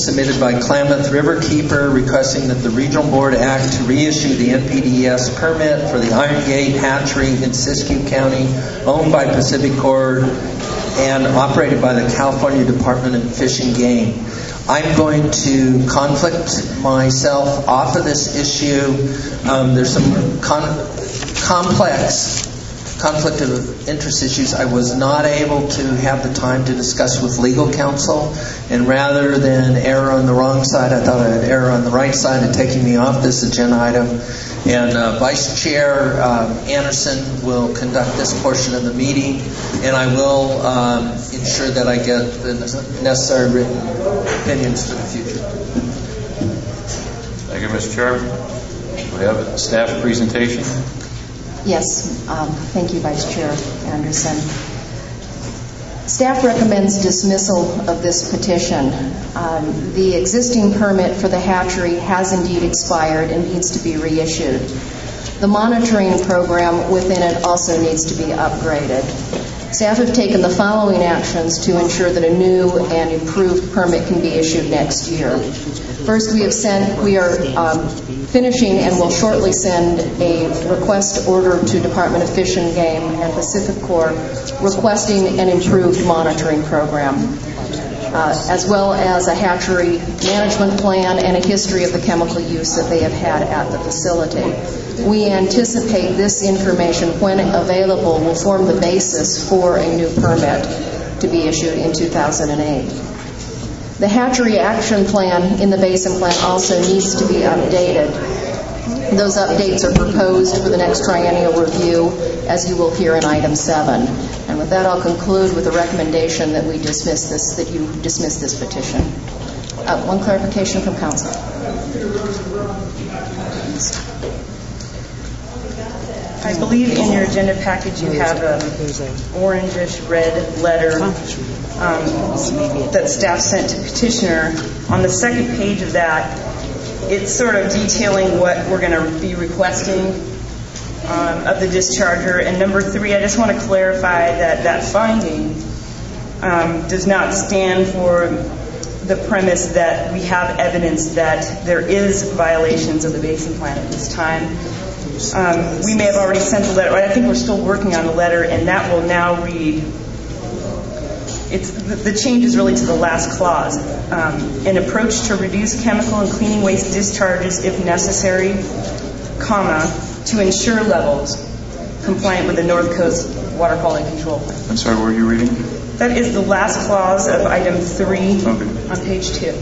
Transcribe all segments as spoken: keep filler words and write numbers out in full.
submitted by Klamath Riverkeeper requesting that the Regional Board act to reissue the N P D E S permit for the Iron Gate Hatchery in Siskiyou County, owned by Pacific Corp and operated by the California Department of Fish and Game. I'm going to conflict myself off of this issue. Um, there's some con- complex conflict of interest issues I was not able to have the time to discuss with legal counsel, and rather than err on the wrong side, I thought I'd err on the right side of taking me off this agenda item. And uh, Vice Chair uh, Anderson will conduct this portion of the meeting, and I will um, ensure that I get the necessary written opinions for the future. Thank you, Mister Chair. We have a staff presentation. Yes, um, thank you, Vice Chair Anderson. Staff recommends dismissal of this petition. Um, the existing permit for the hatchery has indeed expired and needs to be reissued. The monitoring program within it also needs to be upgraded. Staff have taken the following actions to ensure that a new and improved permit can be issued next year. First, we have sent, we are um, finishing and will shortly send a request order to Department of Fish and Game and Pacific Corp requesting an improved monitoring program, uh, as well as a hatchery management plan and a history of the chemical use that they have had at the facility. We anticipate this information, when available, will form the basis for a new permit to be issued in two thousand eight. The hatchery action plan in the basin plan also needs to be updated. Those updates are proposed for the next triennial review, as you will hear in item seven. And with that, I'll conclude with a recommendation that we dismiss this, that you dismiss this petition. Uh, one clarification from council. I believe in your agenda package you have an orangish red letter um, that staff sent to petitioner. On the second page of that, it's sort of detailing what we're going to be requesting um, of the discharger. And number three, I just want to clarify that that finding um, does not stand for the premise that we have evidence that there is violations of the basin plan at this time. Um, we may have already sent the letter. I think we're still working on the letter, and that will now read, it's, the, the change is really to the last clause. Um, an approach to reduce chemical and cleaning waste discharges if necessary, comma, to ensure levels compliant with the North Coast Water Quality Control Plan. I'm sorry, what were you reading? That is the last clause of item three okay. on page two.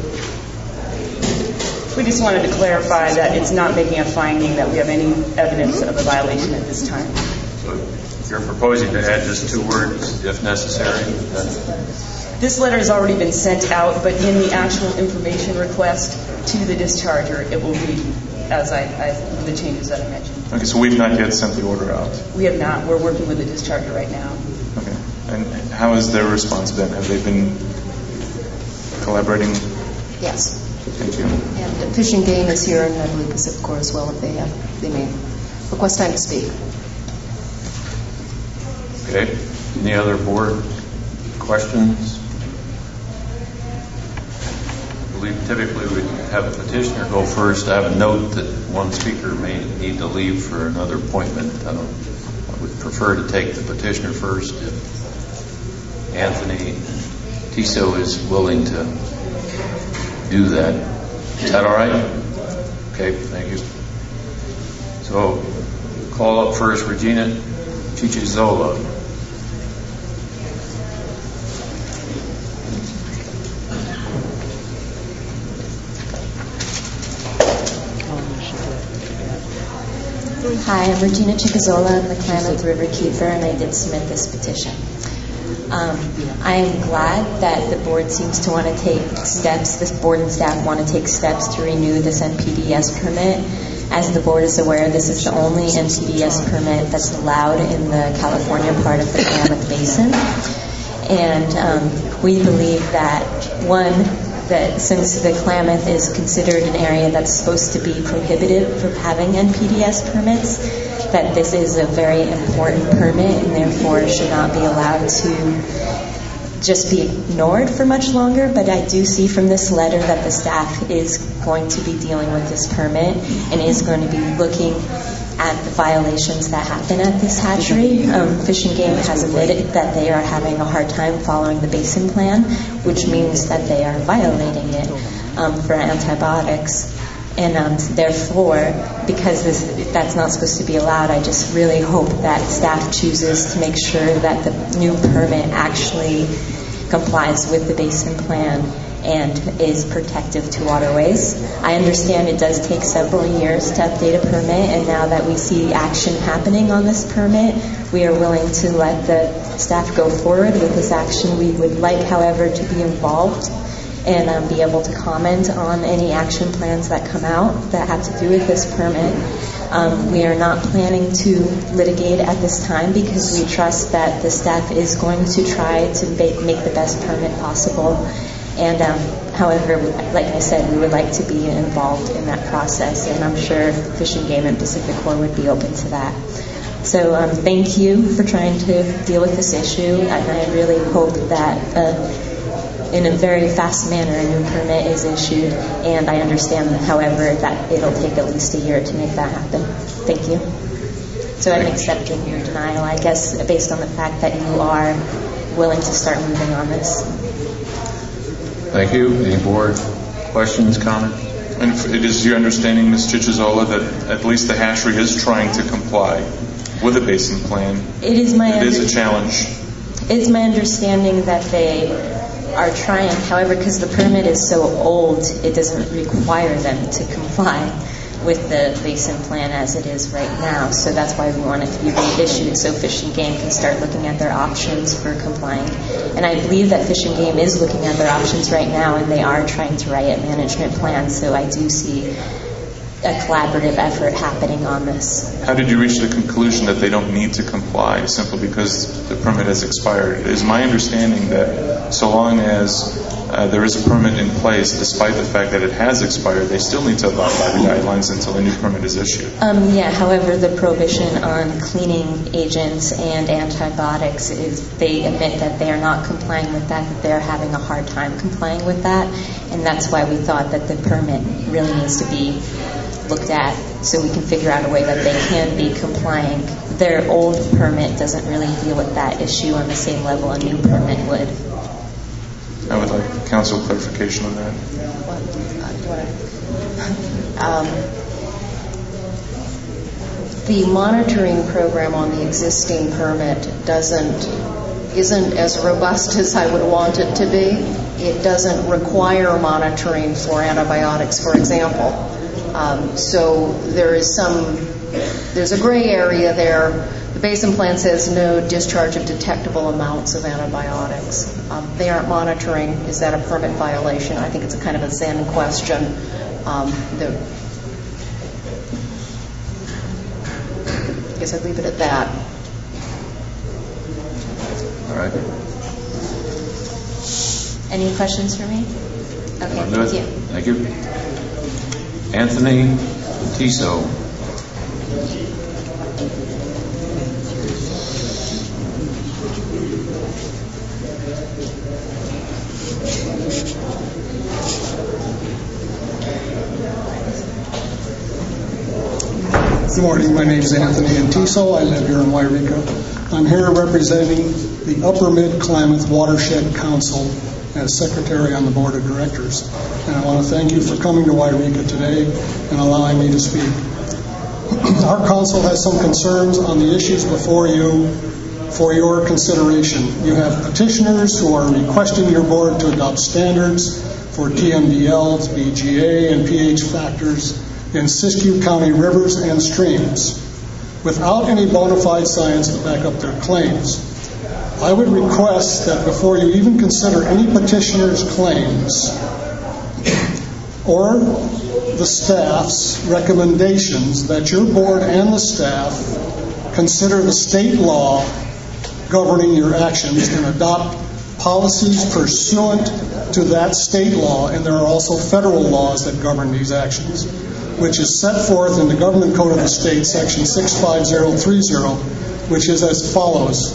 We just wanted to clarify that it's not making a finding that we have any evidence of a violation at this time. So you're proposing to add just two words, if necessary? This letter has already been sent out, but in the actual information request to the discharger, it will read as I, I the changes that I mentioned. Okay, so we've not yet sent the order out? We have not. We're working with the discharger right now. Okay. And how has their response been? Have they been collaborating? Yes. Thank you. And Fish and Game is here, and I believe Pacific Corp as well, if they have, they may request time to speak. Okay. Any other board questions? I believe typically we have a petitioner go first. I have a note that one speaker may need to leave for another appointment. I, don't, I would prefer to take the petitioner first if Anthony Tissot is willing to do that. Is that all right? Okay, thank you. So, call up first Regina Chichizola. Hi, I'm Regina Chichizola. I'm the Klamath Riverkeeper, and I did submit this petition. Um, I am glad that the board seems to want to take steps, this board and staff want to take steps to renew this N P D E S permit. As the board is aware, this is the only N P D E S permit that's allowed in the California part of the Klamath Basin. And um, we believe that, one, that since the Klamath is considered an area that's supposed to be prohibitive from having N P D E S permits, that this is a very important permit and therefore should not be allowed to just be ignored for much longer, but I do see from this letter that the staff is going to be dealing with this permit and is going to be looking at the violations that happen at this hatchery. Um, Fish and Game has admitted that they are having a hard time following the basin plan, which means that they are violating it um, for antibiotics. And um, therefore, because this, that's not supposed to be allowed, I just really hope that staff chooses to make sure that the new permit actually complies with the basin plan and is protective to waterways. I understand it does take several years to update a permit, and now that we see action happening on this permit, we are willing to let the staff go forward with this action. We would like, however, to be involved and um, be able to comment on any action plans that come out that have to do with this permit. Um, we are not planning to litigate at this time because we trust that the staff is going to try to make, make the best permit possible. And um, however, like I said, we would like to be involved in that process, and I'm sure Fish and Game and Pacific Corps would be open to that. So um, thank you for trying to deal with this issue, and I really hope that uh, in a very fast manner a new permit is issued, and I understand, however, that it'll take at least a year to make that happen. Thank you. So I'm accepting your denial, I guess, based on the fact that you are willing to start moving on this. Thank you. Any board questions, comments? And it is your understanding, Miz Chichizola, that at least the hatchery is trying to comply with the basin plan? It is my It under- is a challenge. It's my understanding that they are trying, however, because the permit is so old, it doesn't require them to comply with the basin plan as it is right now. So that's why we want it to be reissued so Fish and Game can start looking at their options for complying. And I believe that Fish and Game is looking at their options right now, and they are trying to write a management plan. So I do see a collaborative effort happening on this. How did you reach the conclusion that they don't need to comply simply because the permit has expired? It is my understanding that so long as uh, there is a permit in place, despite the fact that it has expired, they still need to abide by the guidelines until a new permit is issued. Um, yeah, however, the prohibition on cleaning agents and antibiotics is, they admit that they are not complying with that, that they're having a hard time complying with that, and that's why we thought that the permit really needs to be looked at so we can figure out a way that they can be complying. Their old permit doesn't really deal with that issue on the same level a new permit would. I would like council clarification on that. Um, the monitoring program on the existing permit doesn't isn't as robust as I would want it to be. It doesn't require monitoring for antibiotics, for example. Um, so there is some, there's a gray area there. The basin plan says no discharge of detectable amounts of antibiotics. Um, they aren't monitoring. Is that a permit violation? I think it's a kind of a Zen question. Um, the, I guess I'd leave it at that. All right. Any questions for me? Okay, thank you. Thank you. Anthony Tiso. Good morning. My name is Anthony Antiso. I live here in Wairika. I'm here representing the Upper Mid-Klamath Watershed Council as Secretary on the Board of Directors. And I want to thank you for coming to Wairika today and allowing me to speak. Our council has some concerns on the issues before you for your consideration. You have petitioners who are requesting your board to adopt standards for T M D Ls, B G A, and pH factors in Siskiyou County rivers and streams without any bona fide science to back up their claims. I would request that before you even consider any petitioner's claims or the staff's recommendations, that your board and the staff consider the state law governing your actions and adopt policies pursuant to that state law. And there are also federal laws that govern these actions, which is set forth in the Government Code of the State, Section six five zero three zero, which is as follows.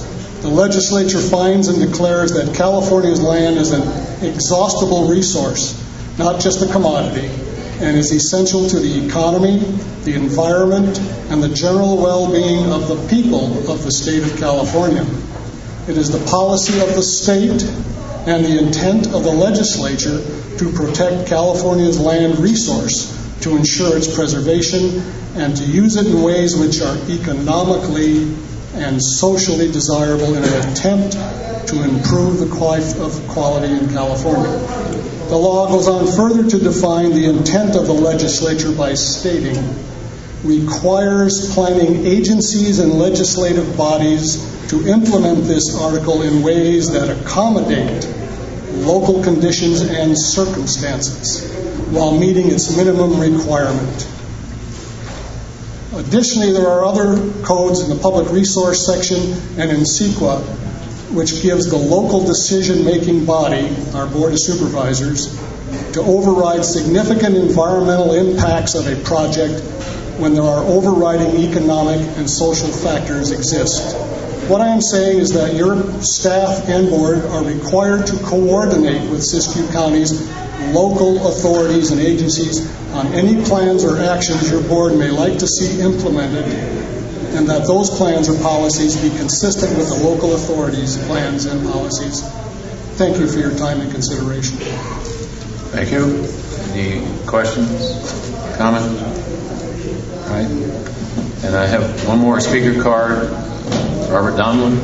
The legislature finds and declares that California's land is an exhaustible resource, not just a commodity, and is essential to the economy, the environment, and the general well-being of the people of the state of California. It is the policy of the state and the intent of the legislature to protect California's land resource, to ensure its preservation, and to use it in ways which are economically and socially desirable in an attempt to improve the quality in California. The law goes on further to define the intent of the legislature by stating, requires planning agencies and legislative bodies to implement this article in ways that accommodate local conditions and circumstances while meeting its minimum requirement. Additionally, there are other codes in the public resource section and in CEQA which gives the local decision-making body, our Board of Supervisors, to override significant environmental impacts of a project when there are overriding economic and social factors exist. What I am saying is that your staff and board are required to coordinate with Siskiyou County's local authorities and agencies on any plans or actions your board may like to see implemented, and that those plans or policies be consistent with the local authorities' plans and policies. Thank you for your time and consideration. Thank you. Any questions, comments? All right. And I have one more speaker card. Robert Donlin,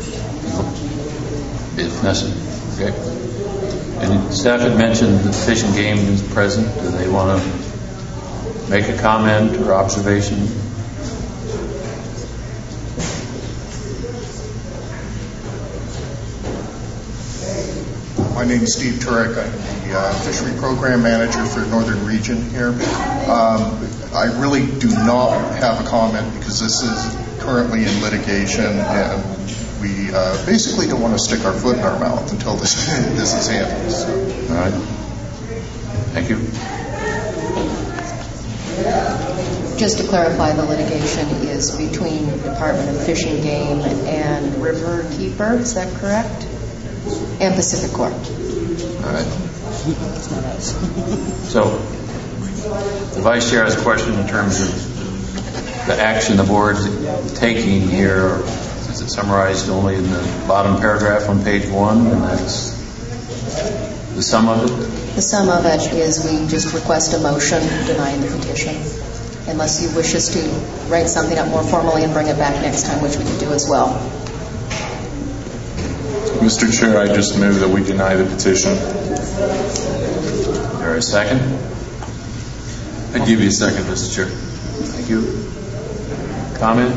if necessary. Okay. And staff had mentioned the Fish and Game is present. Do they want to make a comment or observation? My name is Steve Turek. I'm the uh, Fishery Program Manager for Northern Region here. Um, I really do not have a comment because this is currently in litigation, and we uh, basically don't want to stick our foot in our mouth until this this is handled. So. All right. Thank you. Just to clarify, the litigation is between the Department of Fish and Game and Riverkeeper, is that correct? And Pacific Corp. All right. So, the Vice Chair has a question in terms of the action the board is taking here. Is it summarized only in the bottom paragraph on page one, and that's the sum of it? The sum of it is we just request a motion denying the petition, unless you wish us to write something up more formally and bring it back next time, which we could do as well. Mister Chair, I just move that we deny the petition. Is there a second? I'd give you a second, Mister Chair. Thank you. Comment?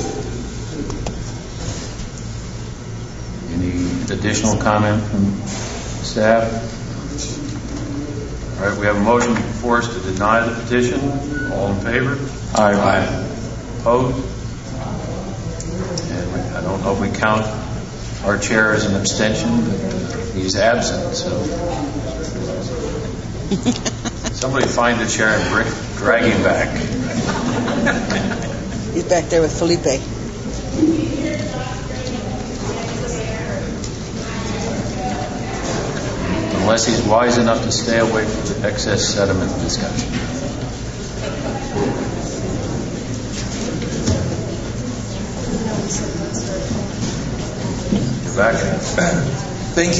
Any additional comment from staff? All right, we have a motion before us to deny the petition. All in favor? Aye. Aye. Opposed? And I don't know if we count our chair as an abstention, but he's absent, so somebody find the chair and bring, drag him back. He's back there with Felipe. Unless he's wise enough to stay away from the excess sediment discussion. You're back. Thank you.